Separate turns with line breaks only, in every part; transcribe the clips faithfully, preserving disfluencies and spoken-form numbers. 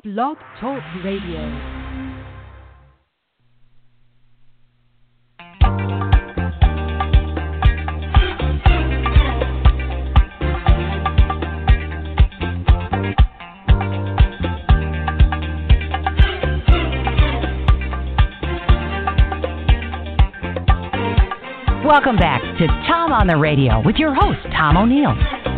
Blog Talk Radio.
Welcome back to Tom on the Radio with your host, Tom O'Neill.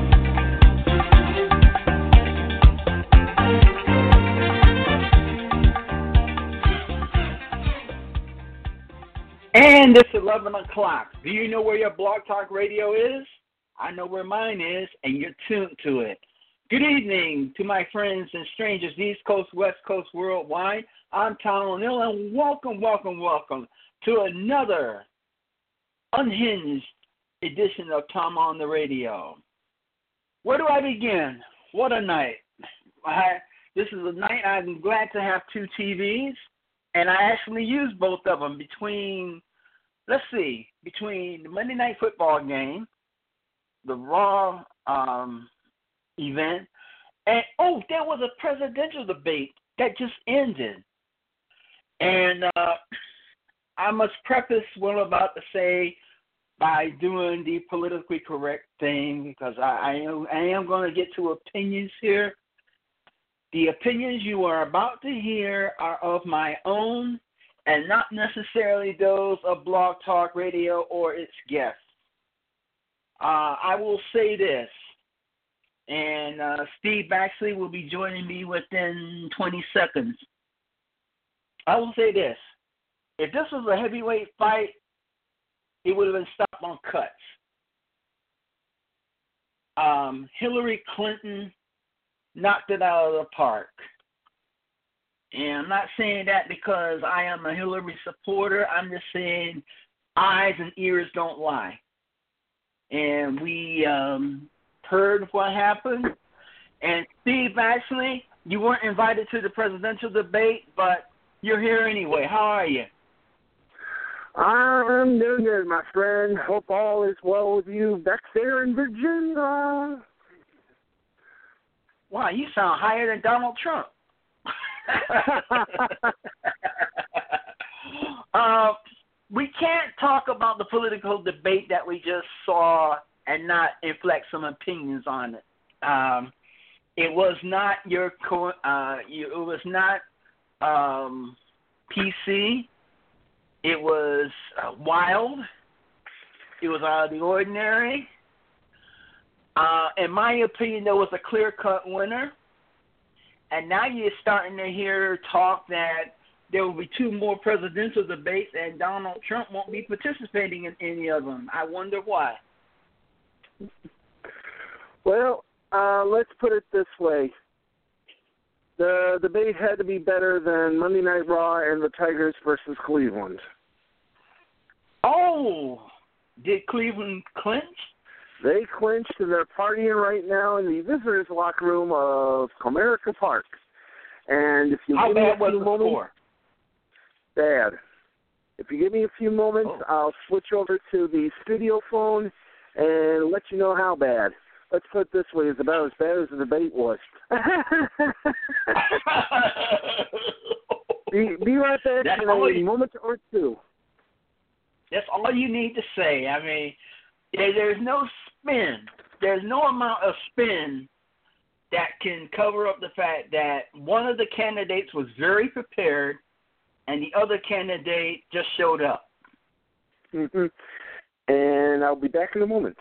And it's eleven o'clock. Do you know where your Blog Talk Radio is? I know where mine is, and you're tuned to it. Good evening to my friends and strangers, East Coast, West Coast, worldwide. I'm Tom O'Neill, and welcome, welcome, welcome to another unhinged edition of Tom on the Radio. Where do I begin? What a night. I, this is a night I'm glad to have two T Vs, and I actually used both of them between, let's see, between the Monday Night Football game, the Raw um, event, and, oh, there was a presidential debate that just ended. And uh, I must preface what I'm about to say by doing the politically correct thing, because I, I am, I am going to get to opinions here. The opinions you are about to hear are of my own and not necessarily those of Blog Talk Radio or its guests. Uh, I will say this, and uh, Steve Baxley will be joining me within twenty seconds. I will say this. If this was a heavyweight fight, it would have been stopped on cuts. Um, Hillary Clinton knocked it out of the park. And I'm not saying that because I am a Hillary supporter. I'm just saying eyes and ears don't lie. And we um, heard what happened. And Steve, actually, you weren't invited to the presidential debate, but you're here anyway. How are you?
I'm doing good, my friend. Hope all is well with you back there in Virginia.
Wow, you sound higher than Donald Trump. uh, we can't talk about the political debate that we just saw and not inflect some opinions on it. Um, it was not your, co- uh, you, it was not um, P C. It was uh, wild. It was out of the ordinary. Uh, in my opinion, there was a clear-cut winner. And now you're starting to hear talk that there will be two more presidential debates and Donald Trump won't be participating in any of them. I wonder why.
Well, uh, let's put it this way. The debate had to be better than Monday Night Raw and the Tigers versus Cleveland.
Oh, did Cleveland clinch?
They clinched, and they're partying right now in the visitors' locker room of Comerica Park. And if you
How
give me
bad
a
was
few
the
moments,
score?
bad. If you give me a few moments,
Oh.
I'll switch over to the studio phone and let you know how bad. Let's put it this way: it's about as bad as the debate was. be, be right back
That's
in
all
a
you-
moment or two.
That's all you need to say. I mean, there, there's no spin. There's no amount of spin that can cover up the fact that one of the candidates was very prepared and the other candidate just showed up.
Mm-hmm. And I'll be back in a moment.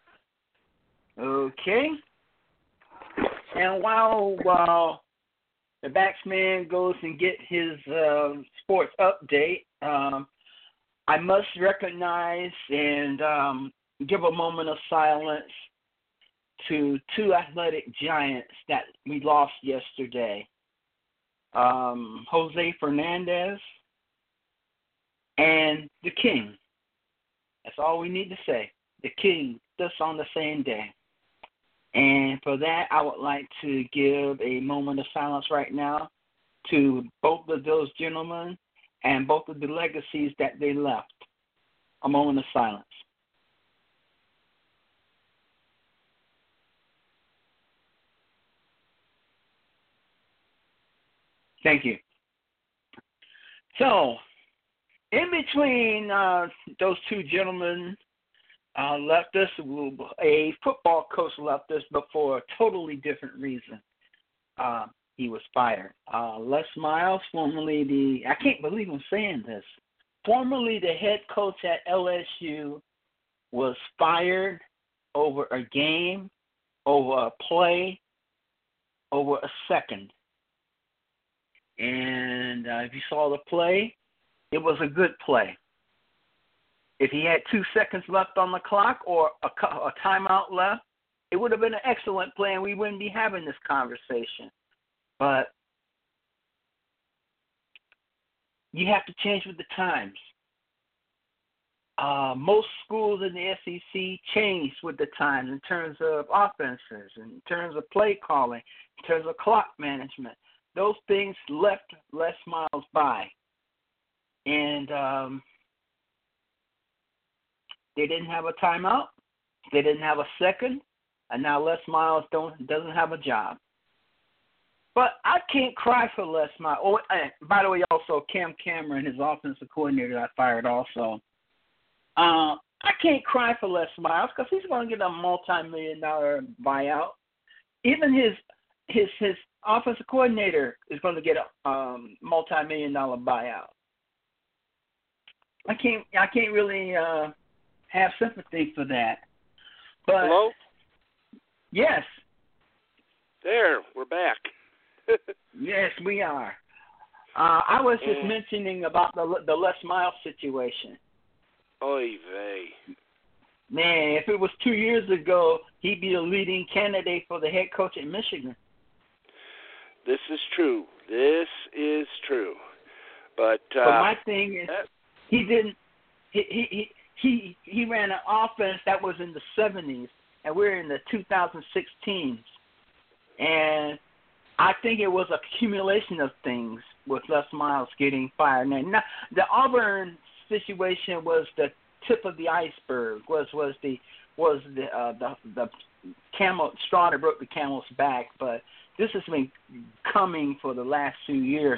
Okay. And while while the batsman goes and get his uh, sports update, um, I must recognize and um, give a moment of silence to two athletic giants that we lost yesterday. Um, Jose Fernandez and the King. That's all we need to say. The King, just on the same day. And for that, I would like to give a moment of silence right now to both of those gentlemen and both of the legacies that they left. A moment of silence. Thank you. So, in between uh, those two gentlemen uh, left us, a football coach left us, but for a totally different reason. Uh, he was fired. Uh, Les Miles, formerly the, I can't believe I'm saying this, formerly the head coach at L S U, was fired over a game, over a play, over a second. And uh, if you saw the play, it was a good play. If he had two seconds left on the clock or a, a timeout left, it would have been an excellent play and we wouldn't be having this conversation. But you have to change with the times. Uh, most schools in the S E C changed with the times in terms of offenses, in terms of play calling, in terms of clock management. Those things left Les Miles by. And um, they didn't have a timeout. They didn't have a second. And now Les Miles don't, doesn't have a job. But I can't cry for Les Miles. Oh, and by the way, also, Cam Cameron, his offensive coordinator, got fired also. Uh, I can't cry for Les Miles because he's going to get a multi-million dollar buyout. Even his his his offensive coordinator is going to get a um, multi-million dollar buyout. I can't I can't really uh, have sympathy for that. But
hello?
Yes.
There, we're back.
Yes, we are. Uh, I was just
Mm.
mentioning about the the Les Miles situation.
Oy vey.
Man, if it was two years ago, he'd be a leading candidate for the head coach at Michigan.
This is true. This is true. But, uh,
but my thing is,
that,
he didn't. He he he he he ran an offense that was in the seventies, and we're in the two thousand sixteens, and I think it was an accumulation of things with Les Miles getting fired. Now, the Auburn situation was the tip of the iceberg. Was was the was the uh, the the camel straw that broke the camel's back. But this has been coming for the last few years.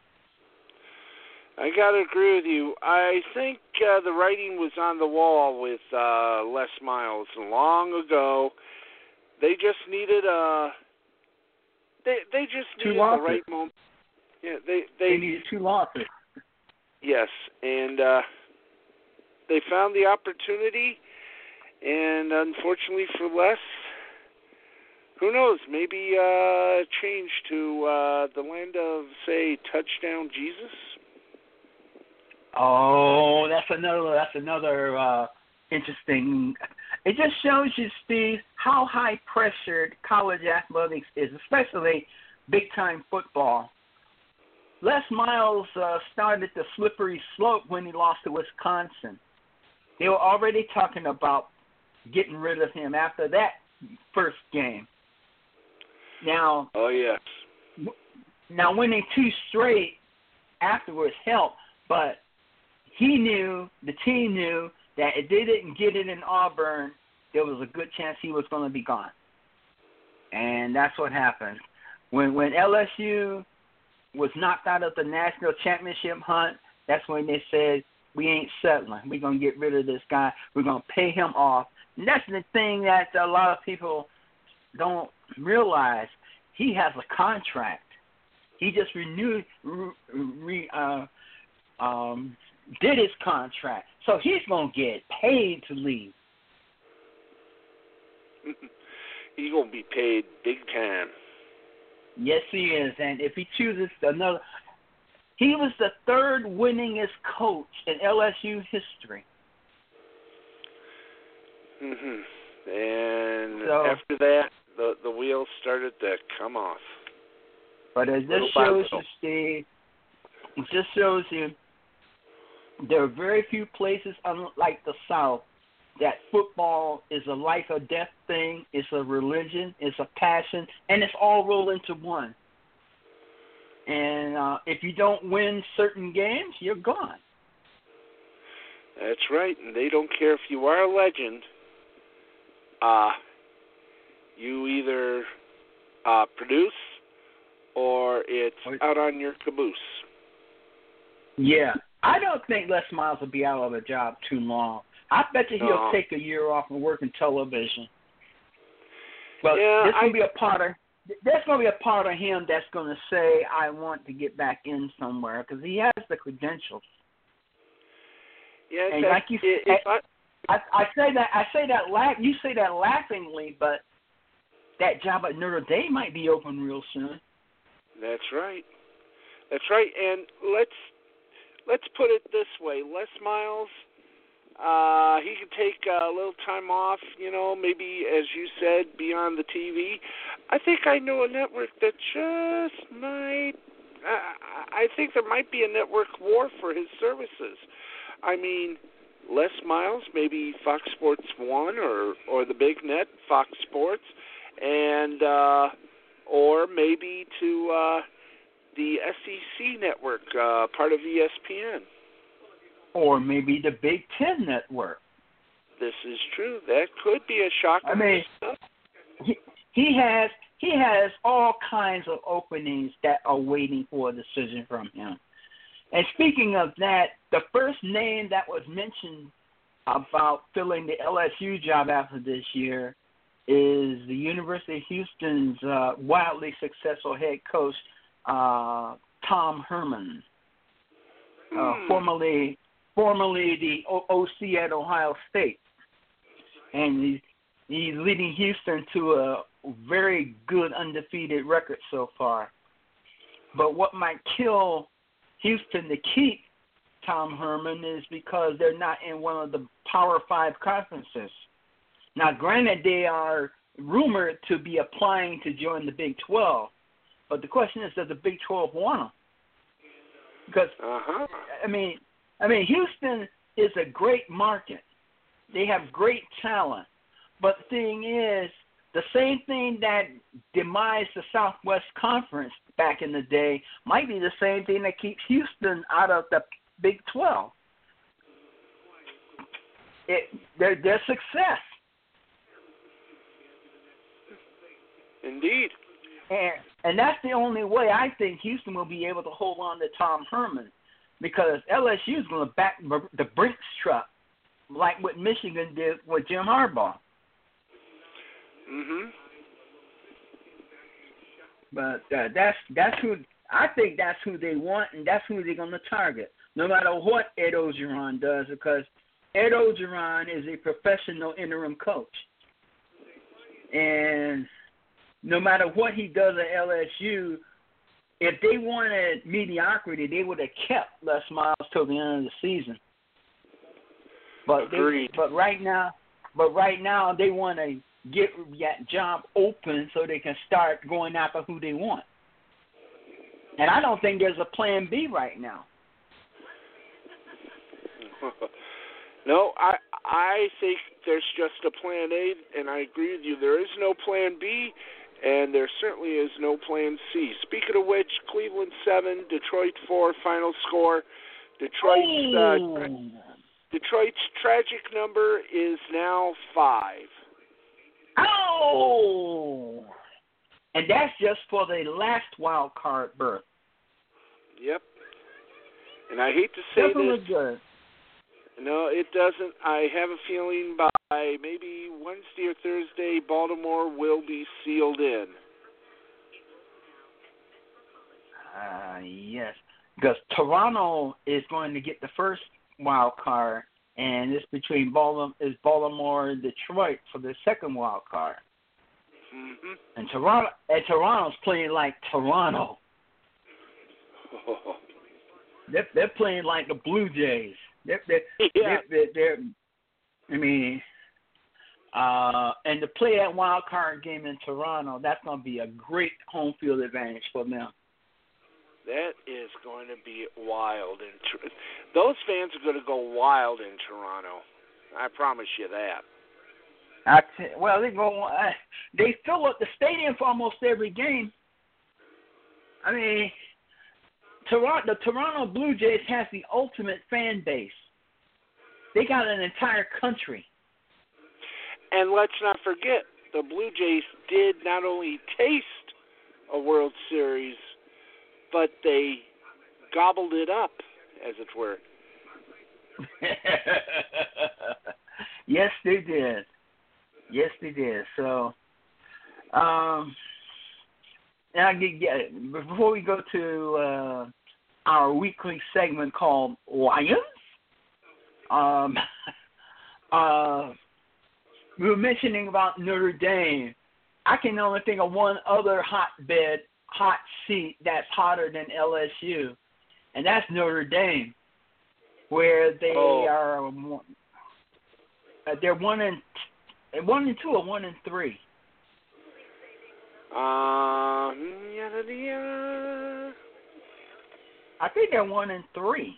I got to agree with you. I think uh, the writing was on the wall with uh, Les Miles long ago. They just needed a. They they just needed the right moment. Yeah, they they,
they needed two losses.
Yes, and uh, they found the opportunity, and unfortunately for Les, who knows? Maybe uh, change to uh, the land of, say, touchdown Jesus.
Oh, that's another. That's another uh, interesting. It just shows you, Steve, how high pressured college athletics is, especially big time football. Les Miles uh, started the slippery slope when he lost to Wisconsin. They were already talking about getting rid of him after that first game. Now,
oh yes.
Now winning two straight afterwards helped, but he knew, the team knew, that if they didn't get it in Auburn, there was a good chance he was going to be gone. And that's what happened. When when L S U was knocked out of the national championship hunt, that's when they said, we ain't settling. We're going to get rid of this guy. We're going to pay him off. And that's the thing that a lot of people don't realize. He has a contract. He just renewed, re, uh, um, did his contract. So he's going to get paid to leave.
He's going to be paid big time.
Yes, he is. And if he chooses another, he was the third winningest coach in L S U history.
Mhm. And
so,
after that, the the wheels started to come off.
But as this shows you, Steve, it just shows you there are very few places, unlike the South, that football is a life or death thing, it's a religion, it's a passion, and it's all rolled into one. And uh, if you don't win certain games, you're gone.
That's right, and they don't care if you are a legend. Uh, you either uh, produce or it's out on your caboose.
Yeah. I don't think Les Miles will be out of a job too long. I bet you he'll
No.
take a year off and work in television. But
Yeah,
there's going
I-
to be a part of there's going to be a part of him that's going to say, I want to get back in somewhere, because he has the credentials.
Yeah,
And
that,
like you
if
said,
I,
I, I say that I say that laugh. You say that laughingly, but that job at Notre Dame might be open real soon.
That's right. That's right. And let's let's put it this way: Les Miles, uh, he could take a little time off. You know, maybe as you said, be on the T V. I think I know a network that just might. Uh, I think there might be a network war for his services. I mean, Les Miles, maybe Fox Sports One or or the Big Net, Fox Sports, and uh, or maybe to uh, the S E C network, uh, part of E S P N,
or maybe the Big Ten network.
This is true. That could be a shocker.
I mean, he he has he has all kinds of openings that are waiting for a decision from him. And speaking of that, the first name that was mentioned about filling the L S U job after this year is the University of Houston's uh, wildly successful head coach, uh, Tom Herman, uh,
Hmm.
formerly formerly the O- OC at Ohio State. And he's, he's leading Houston to a very good undefeated record so far. But what might kill Houston to keep Tom Herman is because they're not in one of the Power Five conferences. Now, granted, they are rumored to be applying to join the Big twelve, but the question is, does the Big twelve want them? Because
Uh-huh.
I mean, I mean, Houston is a great market. They have great talent, but the thing is, the same thing that demised the Southwest Conference back in the day might be the same thing that keeps Houston out of the Big twelve. It, their, their success.
Indeed.
And, and that's the only way I think Houston will be able to hold on to Tom Herman, because L S U is going to back the Brinks truck like what Michigan did with Jim Harbaugh.
Mhm.
But uh, that's that's who I think that's who they want, and that's who they're going to target, no matter what Ed Orgeron does, because Ed Orgeron is a professional interim coach, and no matter what he does at L S U, if they wanted mediocrity, they would have kept Les Miles till the end of the season. But
Agreed.
They, but right now, but right now they want to get that job open so they can start going after who they want. And I don't think there's a plan B right now.
No, I I think there's just a plan A, and I agree with you. There is no plan B, and there certainly is no plan C. Speaking of which, Cleveland seven, Detroit four, final score. Detroit's uh,
Oh.
Detroit's tragic number is now five.
Oh! And that's just for the last wild card berth.
Yep. And I hate to say
Doesn't
this.
look good.
No, it doesn't. I have a feeling by maybe Wednesday or Thursday, Baltimore will be sealed in.
Uh, yes. Because Toronto is going to get the first wild card, and it's between Baltimore, is Baltimore and Detroit for the second wild card.
Mm-hmm.
And Toronto, and Toronto's playing like Toronto.
Oh.
They're, they're playing like the Blue Jays. They're, they're,
Yeah.
they're, they're, they're, I mean, uh, and to play that wild card game in Toronto, that's going to be a great home field advantage for them.
That is going to be wild. In Tr- Those fans are going to go wild in Toronto. I promise you that.
I t- well, they go. Uh, they fill up the stadium for almost every game. I mean, Toronto, the Toronto Blue Jays has the ultimate fan base. They got an entire country.
And let's not forget, the Blue Jays did not only taste a World Series, but they gobbled it up, as it were.
Yes, they did. Yes, they did. So, um, now get, before we go to uh, our weekly segment called Lions, um, uh, we were mentioning about Notre Dame. I can only think of one other hotbed, hot seat that's hotter than L S U, and that's Notre Dame, where they
oh.
are. Uh, they're one and one and two, or one and three.
Uh, yada, yada.
I think they're one and three.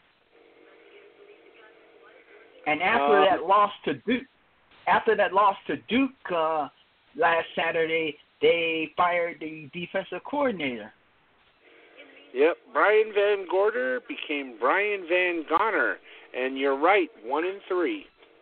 And after
uh,
that loss to Duke, after that loss to Duke uh, last Saturday, they fired the defensive coordinator.
Yep, Brian Van Gorder became Brian Van Goner, and you're right, one and three.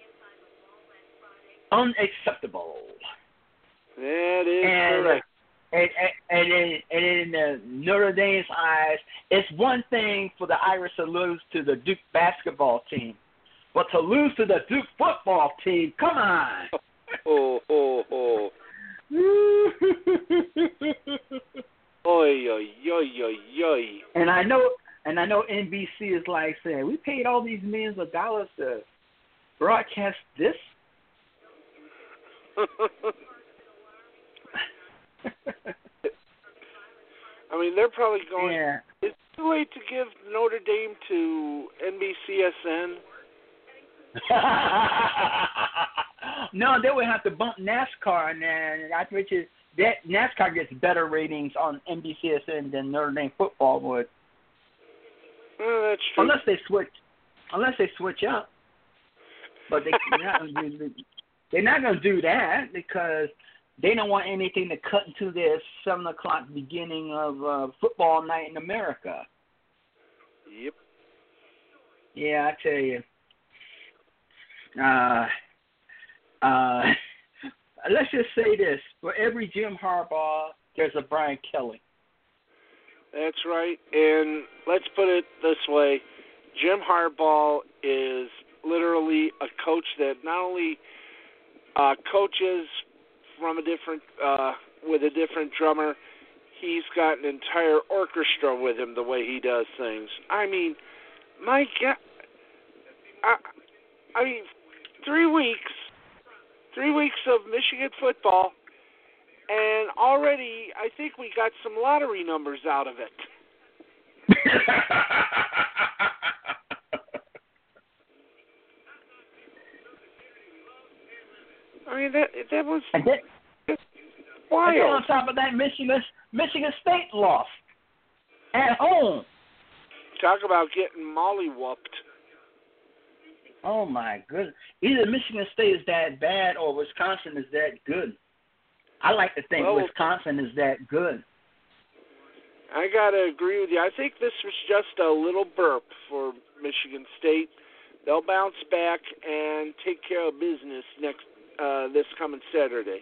Unacceptable.
That is
and,
correct.
And, and, and, in, and in the Notre Dame's eyes, it's one thing for the Irish to lose to the Duke basketball team, but to lose to the Duke football team, come on.
Oh, oh, oh. Oy, oy, oy, oy, oy.
And I know, and I know N B C is like saying, we paid all these millions of dollars to broadcast this.
I mean, they're probably going,
yeah.
Is it too late to give Notre Dame to N B C S N?
No, they would have to bump NASCAR, and then I bet you that NASCAR gets better ratings on N B C S N than Notre Dame football would.
Oh, that's true.
Unless they switch, unless they switch up. But they, they're not going to do, they're not going to do that because they don't want anything to cut into their seven o'clock beginning of uh, football night in America.
Yep.
Yeah, I tell you. Uh, uh, let's just say this: for every Jim Harbaugh, there's a Brian Kelly.
That's right. And let's put it this way: Jim Harbaugh is literally a coach that not only uh, coaches from a different uh, with a different drummer, he's got an entire orchestra with him the way he does things. I mean, my God, I, I mean, three weeks, three weeks of Michigan football, and already I think we got some lottery numbers out of it. I mean, that that was
and then,
wild.
And then on top of that, Michigan Michigan State lost at home.
Talk about getting molly-whooped.
Oh, my goodness. Either Michigan State is that bad or Wisconsin is that good. I like to think
well,
Wisconsin is that good.
I got to agree with you. I think this was just a little burp for Michigan State. They'll bounce back and take care of business next uh, this coming Saturday.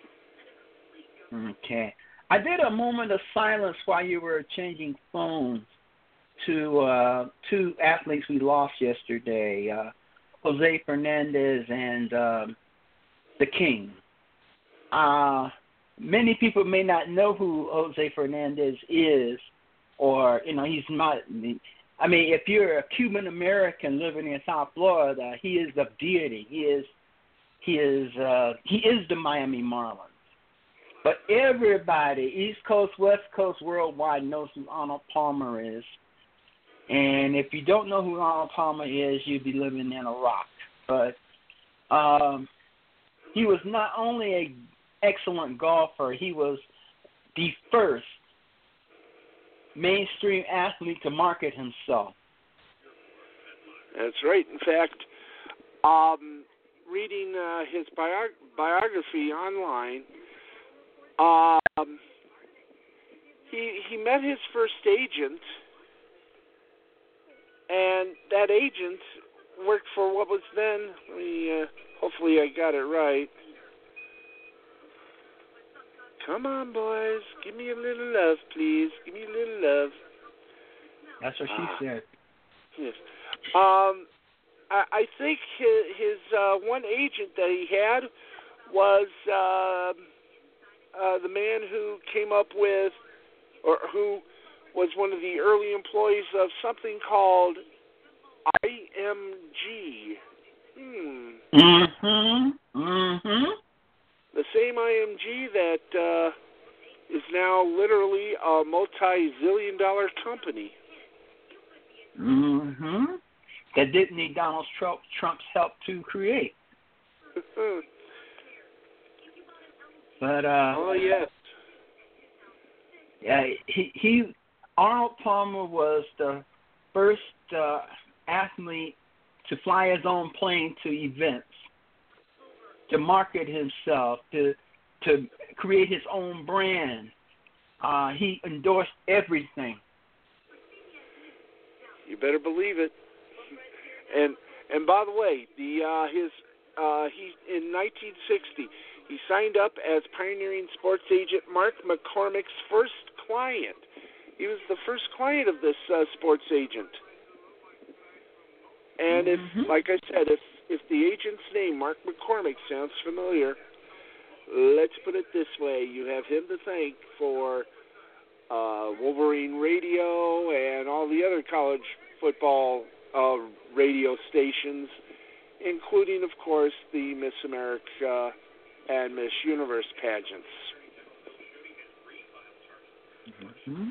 Okay. I did a moment of silence while you were changing phones to uh, two athletes we lost yesterday, uh, Jose Fernandez and uh, the King. Uh, many people may not know who Jose Fernandez is, or, you know, he's not. I mean, if you're a Cuban American living in South Florida, he is a deity. He is, he is, uh, he is the Miami Marlins. But everybody, East Coast, West Coast, worldwide, knows who Arnold Palmer is. And if you don't know who Arnold Palmer is, you'd be living in a rock. But um, he was not only an excellent golfer, he was the first mainstream athlete to market himself.
That's right. In fact, um, reading uh, his biog- biography online, um, he he met his first agent, and that agent worked for what was then, let me, uh, hopefully I got it right. come on, boys, give me a little love, please. Give me a little love.
That's what she
ah.
said.
Yes. Um, I, I think his, his uh, one agent that he had was uh, uh, the man who came up with, or who was one of the early employees of something called I M G. Hmm.
Mm-hmm. Mm-hmm.
The same I M G that uh, is now literally a multi-zillion dollar company.
Mm-hmm. That didn't need Donald Trump, Trump's help to create. But uh,
oh yes.
Yeah, he he Arnold Palmer was the first uh, athlete to fly his own plane to events, to market himself, to to create his own brand. Uh, he endorsed everything.
You better believe it. And and by the way, the uh, his uh, he in nineteen sixty he signed up as pioneering sports agent Mark McCormick's first client. He was the first client of this uh, sports agent. And
mm-hmm.
if, like I said, if if the agent's name Mark McCormick sounds familiar, let's put it this way: you have him to thank for uh, Wolverine Radio and all the other college football uh, radio stations, including, of course, the Miss America and Miss Universe pageants.
Mm-hmm.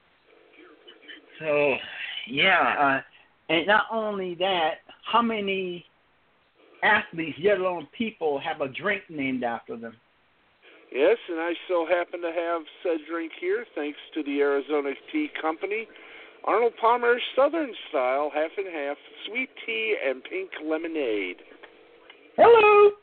So, yeah, uh, and not only that, how many athletes, let alone people, have a drink named after them?
Yes, and I so happen to have said drink here, thanks to the Arizona Tea Company. Arnold Palmer's Southern Style, half and half, sweet tea and pink lemonade.
Hello.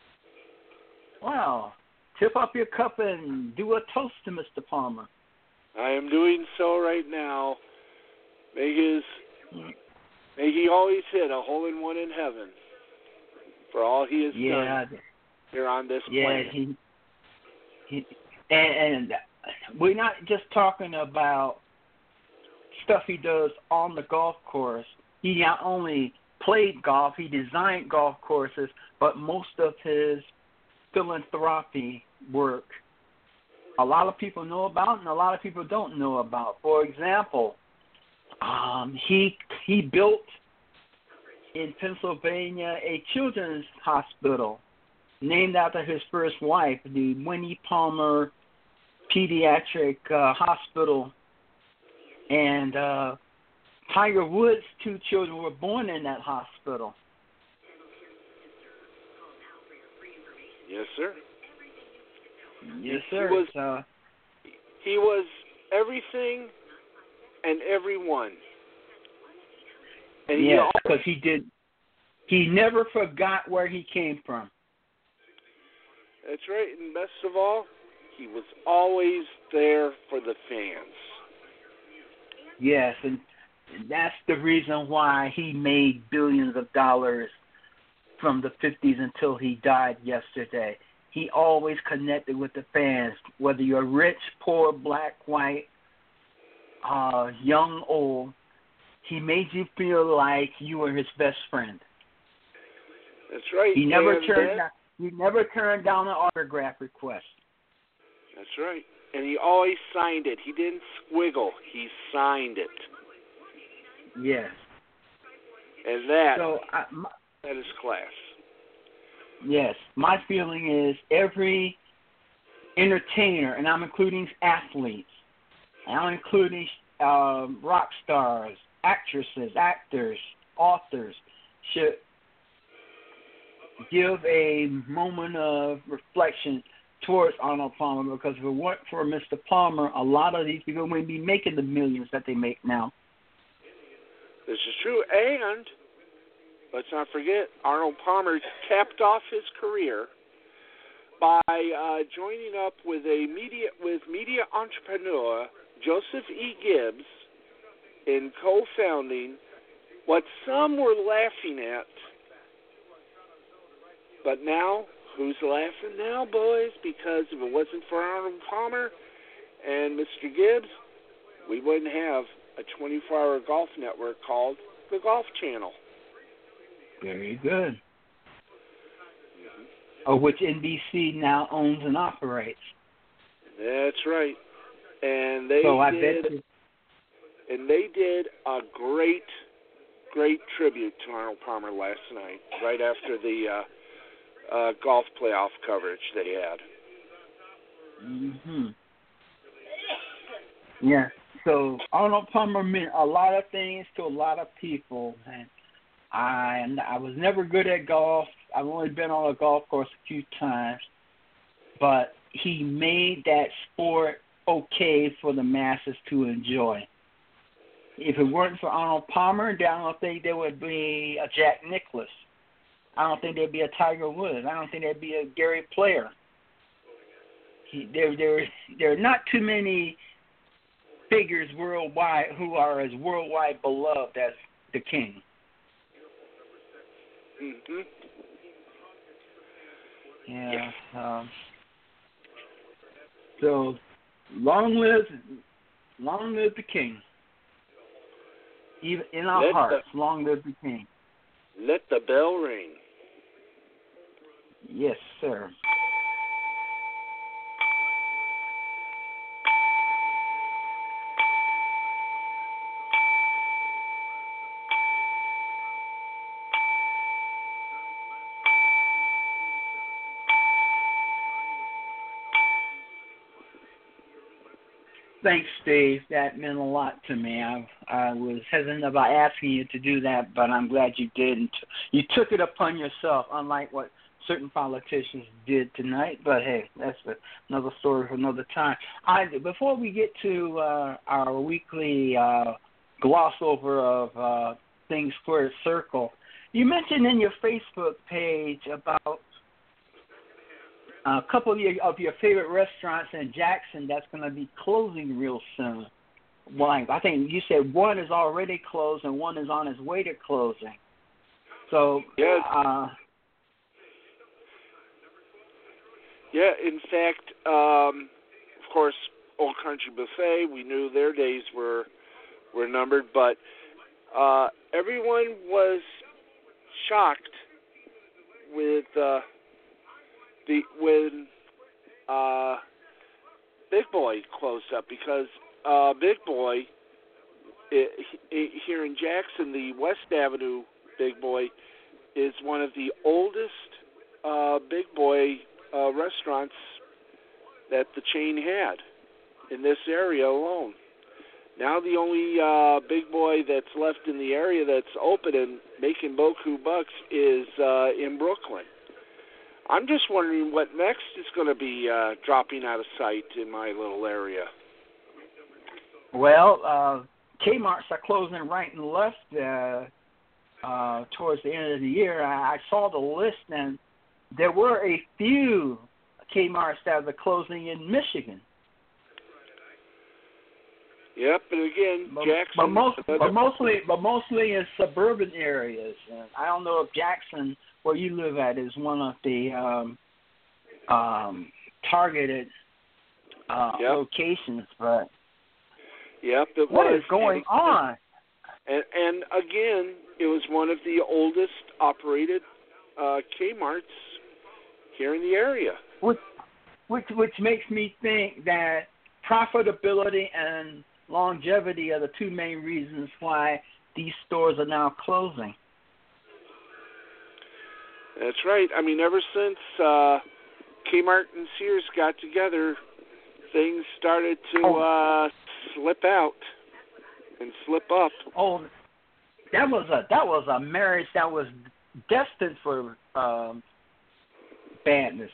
Wow. Tip up your cup and do a toast to Mister Palmer.
I am doing so right now. May his, may he always hit a hole in one in heaven for all he has
yeah.
done here on this
yeah,
planet.
He, he, and, and we're not just talking about stuff he does on the golf course. He not only played golf, he designed golf courses, but most of his philanthropy work, a lot of people know about and a lot of people don't know about. For example, um, he he built in Pennsylvania a children's hospital named after his first wife, the Winnie Palmer Pediatric uh, Hospital. And uh, Tiger Woods' two children were born in that hospital.
Yes, sir.
Yes, sir.
He was,
uh,
he was everything and everyone. And
yeah, because he, he did. He never forgot where he came from.
That's right, and best of all, he was always there for the fans.
Yes, and that's the reason why he made billions of dollars from the fifties until he died yesterday. He always connected with the fans, whether you're rich, poor, black, white, uh, young, old. He made you feel like you were his best friend.
That's right.
He never
and
turned.
That,
he never turned down an autograph request.
That's right. And he always signed it. He didn't squiggle. He signed it.
Yes.
And that,
so, I, my,
that is class.
Yes. My feeling is every entertainer, and I'm including athletes, and I'm including um, rock stars, actresses, actors, authors, should give a moment of reflection towards Arnold Palmer, because if it weren't for Mister Palmer, a lot of these people wouldn't be making the millions that they make now.
This is true, and let's not forget, Arnold Palmer capped off his career by uh, joining up with a media with media entrepreneur Joseph E. Gibbs in co-founding what some were laughing at, but now who's laughing now, boys? Because if it wasn't for Arnold Palmer and Mister Gibbs, we wouldn't have a twenty-four hour golf network called the Golf Channel.
Very good. Of which N B C now owns and operates.
That's right. And they
so I
did,
bet you...
and they did a great, great tribute to Arnold Palmer last night, right after the uh, uh, golf playoff coverage they had.
Mhm. Yeah. So Arnold Palmer meant a lot of things to a lot of people, and I I was never good at golf. I've only been on a golf course a few times, but he made that sport okay for the masses to enjoy. If it weren't for Arnold Palmer, then I don't think there would be a Jack Nicklaus. I don't think there'd be a Tiger Woods. I don't think there'd be a Gary Player. He, there, there, there are not too many figures worldwide who are as worldwide beloved as the King.
Mm-hmm.
Yeah.
Yes.
Um, so, long live, long live the King. Even in our
Let
hearts,
the,
long live the King.
Let the bell ring.
Yes, sir. Thanks, Steve. That meant a lot to me. I, I was hesitant about asking you to do that, but I'm glad you did. And you took it upon yourself, unlike what certain politicians did tonight. But, hey, that's another story for another time. I, before we get to uh, our weekly uh, gloss over of uh, Things Squared Circle, you mentioned in your Facebook page about a couple of your, of your favorite restaurants in Jackson that's going to be closing real soon. One, I think you said one is already closed and one is on its way to closing. So,
yeah,
uh,
yeah. In fact, um, of course, Old Country Buffet. We knew their days were were numbered, but uh, everyone was shocked with. Uh, The, when uh, Big Boy closed up, because uh, Big Boy, it, it, here in Jackson, the West Avenue Big Boy is one of the oldest uh, Big Boy uh, restaurants that the chain had in this area alone. Now the only uh, Big Boy that's left in the area that's open and making boku bucks is uh, in Brooklyn. I'm just wondering what next is going to be uh, dropping out of sight in my little area.
Well, uh, Kmart's are closing right and left uh, uh, towards the end of the year. I, I saw the list, and there were a few Kmart's that were closing in Michigan.
Yep, and again,
but,
Jackson.
But, most, but mostly, but mostly in suburban areas. And I don't know if Jackson, where you live at, is one of the um, um, targeted uh,
yep.
locations. But
yep, it
what
was.
is going
and,
on?
And, and again, it was one of the oldest operated uh, Kmart's here in the area.
Which, which, which makes me think that profitability and longevity are the two main reasons why these stores are now closing.
That's right. I mean, ever since uh, Kmart and Sears got together, things started to
oh.
uh, slip out and slip up.
Oh, that was a that was a marriage that was destined for um, badness.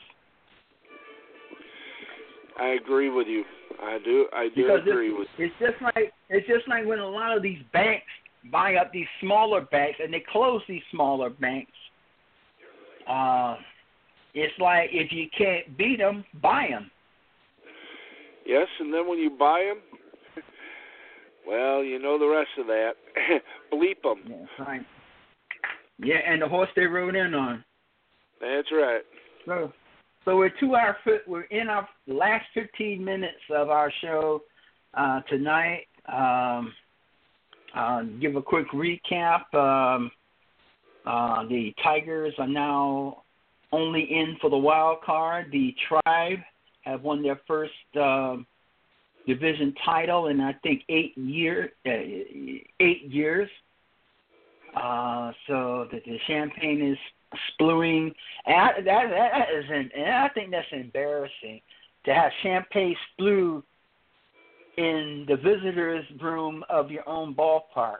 I agree with you. I do. I do
because
agree
it's,
with.
It's just like it's just like when a lot of these banks buy up these smaller banks and they close these smaller banks. Uh, it's like if you can't beat them, buy them.
Yes, and then when you buy them, well, you know the rest of that. Bleep them.
Yeah, right. Yeah, and the horse they rode in on.
That's right.
So, so we're to our we're in our last fifteen minutes of our show uh, tonight. Um, uh, give a quick recap. Um, uh, the Tigers are now only in for the wild card. The Tribe have won their first uh, division title in I think eight year uh, eight years. Uh, so the, the champagne is spluing. And I, that that is an, and I think that's embarrassing to have champagne splew in the visitors' room of your own ballpark.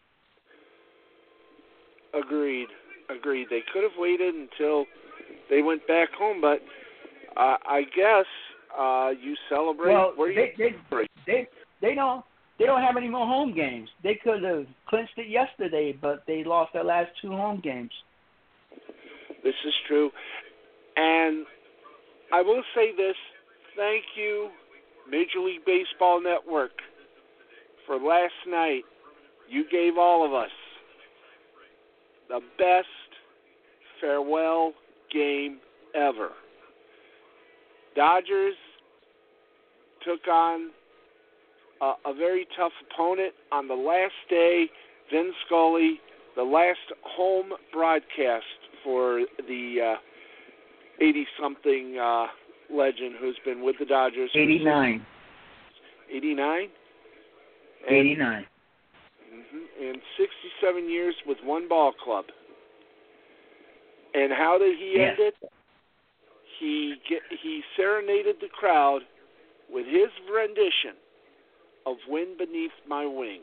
Agreed. Agreed. They could have waited until they went back home, but uh, I guess uh, you celebrate.
Well,
where
they,
you
they, they they don't they don't have any more home games. They could have clinched it yesterday, but they lost their last two home games.
This is true, and I will say this: thank you, Major League Baseball Network, for last night. You gave all of us the best farewell game ever. Dodgers took on a, a very tough opponent on the last day. Vin Scully, the last home broadcast for the eighty-something uh, uh, legend who's been with the Dodgers.
eighty-nine.
eighty-nine?
eighty-nine.
Mm-hmm. And sixty-seven years with one ball club. And how did he
Yeah.
end it? He get, he serenaded the crowd with his rendition of "Wind Beneath My Wings,"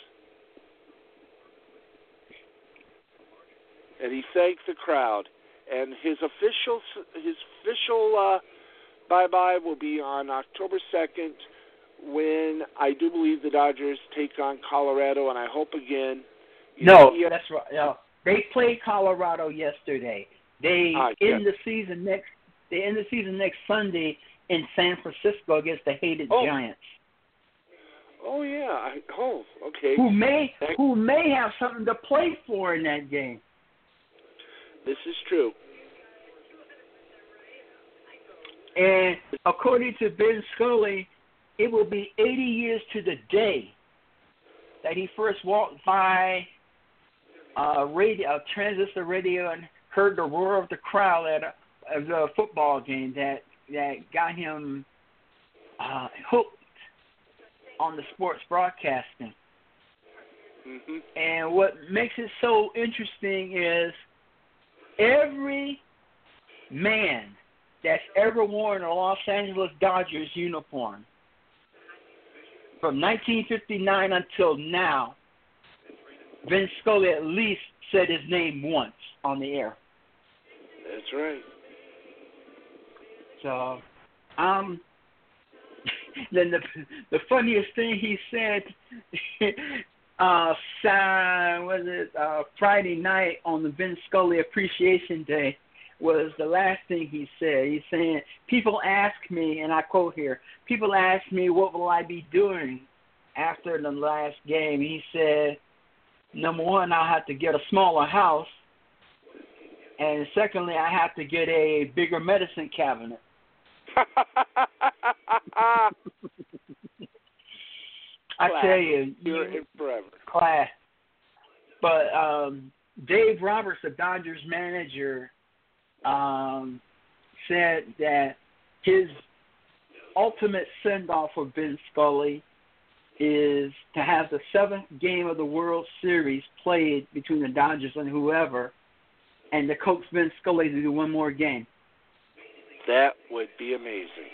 and he thanked the crowd. And his official his official uh, bye bye will be on October second, when I do believe the Dodgers take on Colorado, and I hope again.
No,
know,
that's right. No, they played Colorado yesterday. They
Ah,
end
yeah.
the season next. They end the season next Sunday in San Francisco against the hated
Oh.
Giants,
Oh yeah. I, oh, okay.
who may
Thank-
who may have something to play for in that game.
This is true.
And according to Ben Scully, it will be eighty years to the day that he first walked by uh, radio, transistor radio, and heard the roar of the crowd at a, at a football game that that got him uh, hooked on the sports broadcasting.
Mm-hmm.
And what makes it so interesting is every man that's ever worn a Los Angeles Dodgers uniform from nineteen fifty-nine until now, Vin Scully at least said his name once on the air.
That's right.
So, um, then the the funniest thing he said, uh, was it uh, Friday night on the Vin Scully Appreciation Day, was the last thing he said. He's saying, people ask me, and I quote here, people ask me what will I be doing after the last game. He said, number one, I'll have to get a smaller house, and secondly, I have to get a bigger medicine cabinet. I tell you,
you're in forever.
Class. But um, Dave Roberts, the Dodgers manager, um, said that his ultimate send-off for Ben Scully is to have the seventh game of the World Series played between the Dodgers and whoever, and to coax Ben Scully to do one more game.
That would be amazing.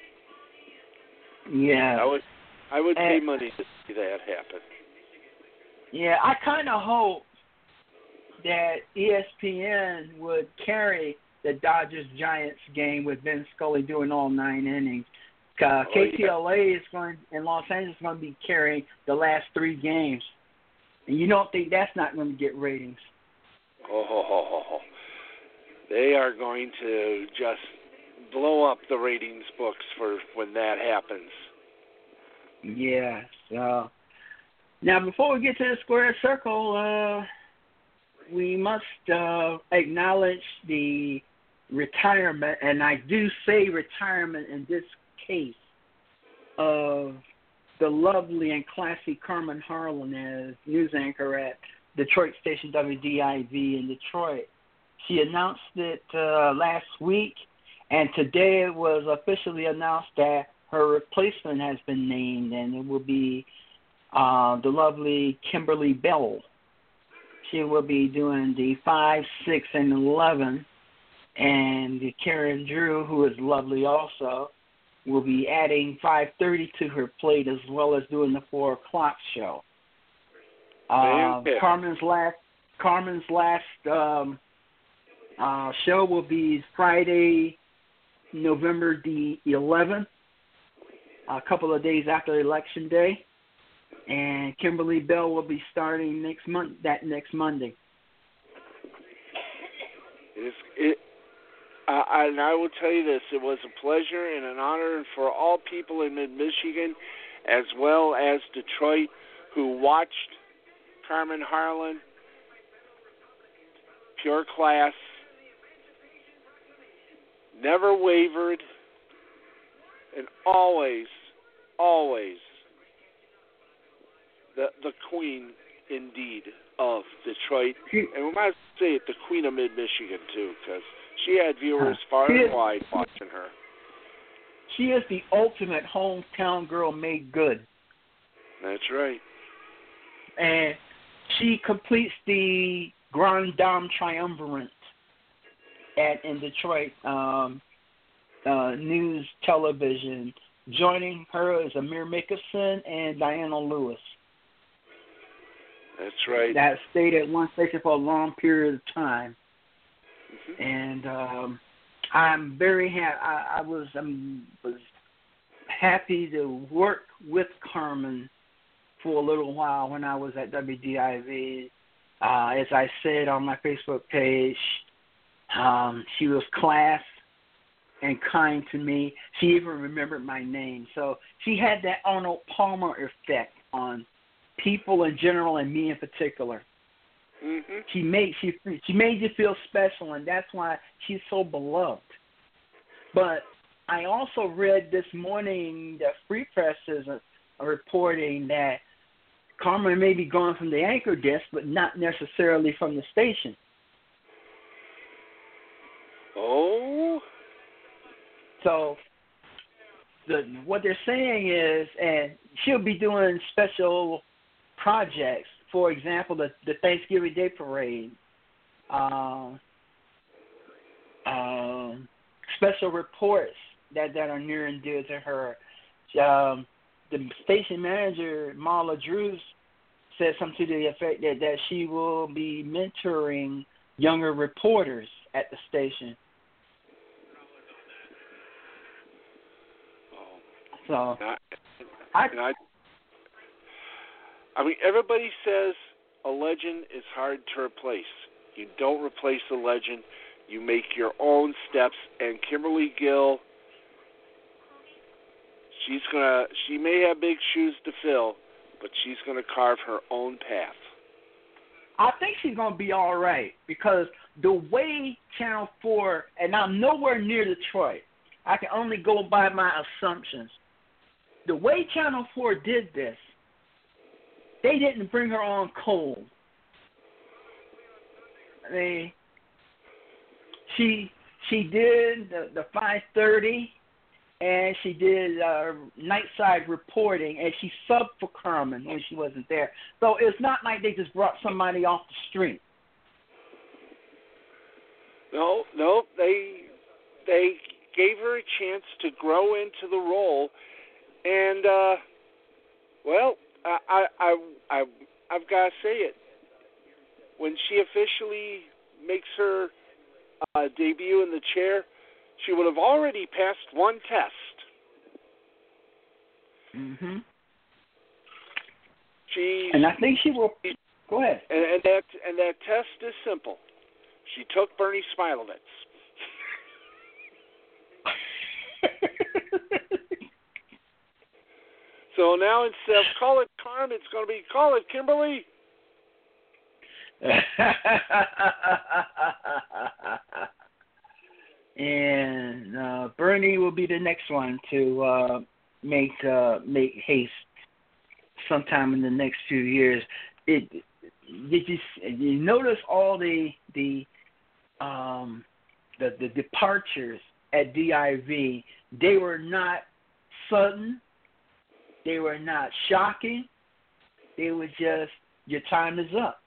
Yeah.
I would, I would pay
And-
money to see that happen.
Yeah, I kind of hope that E S P N would carry the Dodgers-Giants game with Ben Scully doing all nine innings. Uh,
Oh,
K T L A is going in Los Angeles is going to be carrying the last three games, and you don't think that's not going to get ratings?
Oh, ho, ho, ho, ho. They are going to just blow up the ratings books for when that happens.
Yeah. So now, before we get to the square circle, uh, we must uh, acknowledge the retirement, and I do say retirement in this case, of the lovely and classy Carmen Harlan as news anchor at Detroit station W D I V in Detroit. She announced it uh, last week, and today it was officially announced that her replacement has been named, and it will be uh, the lovely Kimberly Bell. She will be doing the five, six, and eleven, and Karen Drew, who is lovely also, will be adding five thirty to her plate as well as doing the four o'clock show. Uh, Carmen's last Carmen's last um, uh, show will be Friday, November the eleventh, a couple of days after Election Day, and Kimberly Bell will be starting next month. That next Monday.
It's, it, uh, and I will tell you this: it was a pleasure and an honor for all people in Mid-Michigan, as well as Detroit, who watched Carmen Harlan, pure class, never wavered, and always, always the the queen indeed of Detroit. And we might say it, the queen of Mid-Michigan too, because she had viewers far and wide watching her.
She is the ultimate hometown girl made good.
That's right.
And she completes the Grand Dame Triumvirate at in Detroit um, uh, news television. Joining her is Amir Mickelson and Diana Lewis.
That's right.
That stayed at one station for a long period of time.
Mm-hmm.
And um, I'm very happy. I, I was um, was happy to work with Carmen for a little while when I was at W D I V. Uh, as I said on my Facebook page, um, she was class and kind to me. She even remembered my name. So she had that Arnold Palmer effect on people in general and me in particular.
Mm-hmm.
She made she she made you feel special, and that's why she's so beloved. But I also read this morning that Free Press is a, a reporting that Carmen may be gone from the anchor desk, but not necessarily from the station.
Oh.
So the what they're saying is, and she'll be doing special projects. For example, the, the Thanksgiving Day Parade, uh, uh, special reports that, that are near and dear to her. Um, the station manager, Marla Drews, said something to the effect that, that she will be mentoring younger reporters at the station. So,
I,
I,
I, I mean, everybody says a legend is hard to replace. You don't replace a legend. You make your own steps. And Kimberly Gill, she's gonna. She may have big shoes to fill, but she's gonna carve her own path.
I think she's gonna be all right because the way Channel Four, and I'm nowhere near Detroit. I can only go by my assumptions. The way Channel Four did this, they didn't bring her on cold. I mean, she she did the, the five thirty, and she did uh, nightside reporting, and she subbed for Carmen when she wasn't there. So it's not like they just brought somebody off the street.
No, no, they they gave her a chance to grow into the role, and uh, well. I, I, I, I've got to say it. When she officially makes her uh, debut in the chair, she would have already passed one test.
Mm-hmm.
She
and I think she will. Go ahead.
And, and that and that test is simple. She took Bernie Smilovitz. So now instead of call it Carm, it's going to be call it Kimberly.
and uh, Bernie will be the next one to uh, make uh, make haste sometime in the next few years. It did you you notice all the the um, the, the departures at D I V? They were not sudden. They were not shocking. They were just, your time is up.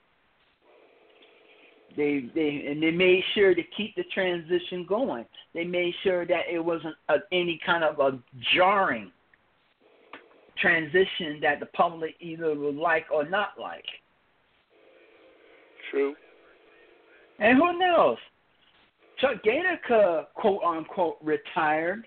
They they and they made sure to keep the transition going. They made sure that it wasn't a, any kind of a jarring transition that the public either would like or not like.
True.
And who knows? Chuck Gainer, quote unquote, retired,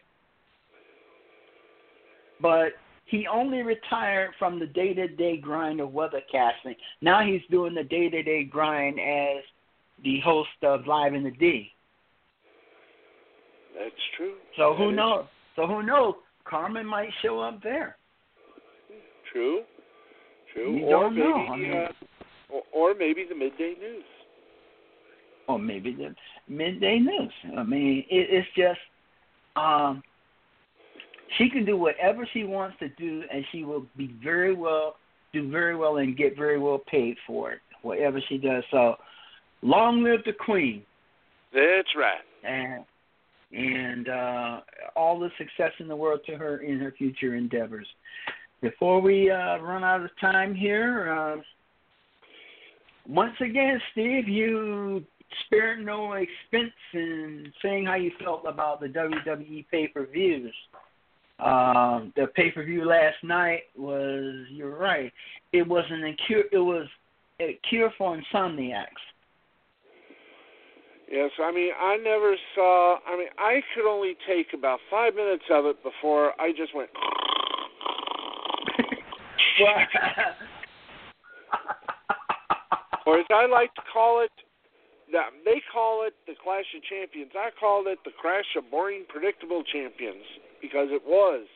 but he only retired from the day-to-day grind of weathercasting. Now he's doing the day-to-day grind as the host of Live in the D.
That's true.
So
that
who
is
knows? So who knows? Carmen might show up there.
True. True.
You
or
don't
maybe,
know. I mean,
uh, or, or maybe the midday news.
Or maybe the midday news. I mean, it, it's just um, she can do whatever she wants to do, and she will be very well, do very well, and get very well paid for it, whatever she does. So, long live the Queen.
That's right.
And and uh, all the success in the world to her in her future endeavors. Before we uh, run out of time here, uh, once again, Steve, you spared no expense in saying how you felt about the W W E pay-per-views. Um, the pay-per-view last night was, you're right, it was an cure. It was a cure for insomniacs.
Yes, I mean, I never saw, I mean, I could only take about five minutes of it before I just went. Or as I like to call it, that they call it the Clash of Champions. I called it the Crash of Boring, Predictable Champions, because it was.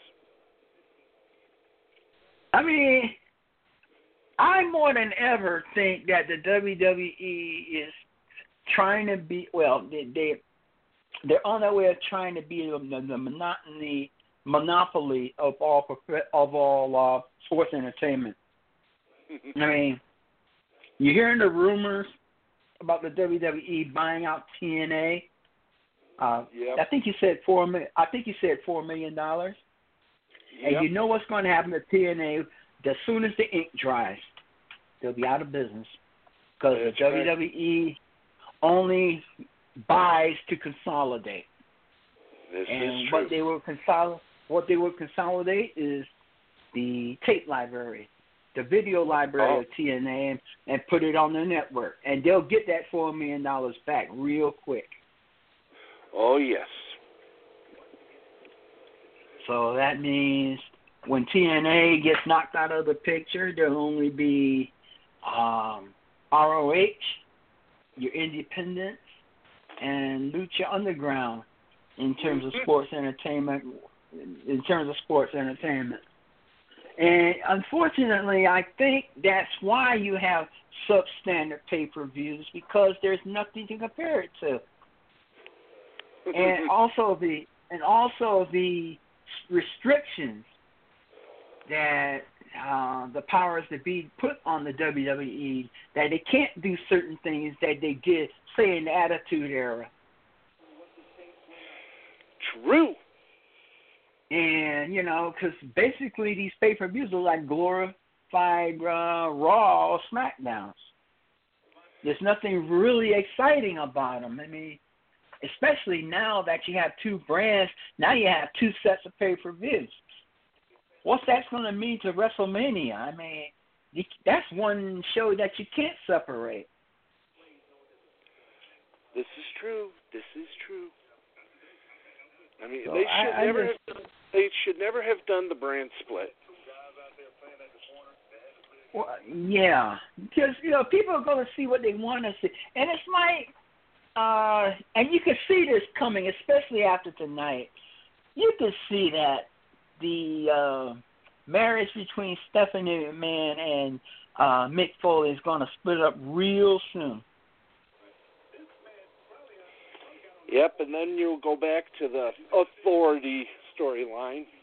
I mean, I more than ever think that the W W E is trying to be, well, they, they, they're on their way of trying to be the, the monotony, monopoly of all of all uh, sports entertainment. I mean, you're hearing the rumors about the W W E buying out T N A. Uh,
yep.
I think you said four. I think you said four million dollars.
Yep.
And you know what's going to happen to T N A? As soon as the ink dries, they'll be out of business because the W W E
right.
only buys to consolidate.
This
and
is true.
what they will consolidate, what they will consolidate is the tape library, the video library
oh.
of T N A, and, and put it on their network, and they'll get that four million dollars back real quick.
Oh yes.
So that means when T N A gets knocked out of the picture, there'll only be um, R O H, your independents, and Lucha Underground in terms of sports entertainment. In terms of sports entertainment, and unfortunately, I think that's why you have substandard pay-per-views, because there's nothing to compare it to, and also the and also the restrictions that uh, the powers that be put on the W W E, that they can't do certain things that they did, say, in the Attitude Era.
True.
And, you know, because basically these pay-per-views are like glorified uh, Raw or SmackDowns. There's nothing really exciting about them. I mean, especially now that you have two brands, now you have two sets of pay-per-views. What's that going to mean to WrestleMania? I mean, you, that's one show that you can't separate.
This is true. This is true. I mean,
So
they should
I, I
never
just,
have done, they should never have done the brand split.
Well, yeah, because, you know, people are going to see what they want to see. And it's like, uh, and you can see this coming, especially after tonight. You can see that the uh, marriage between Stephanie McMahon and uh, Mick Foley is going to split up real soon.
Yep, and then you'll go back to the authority storyline.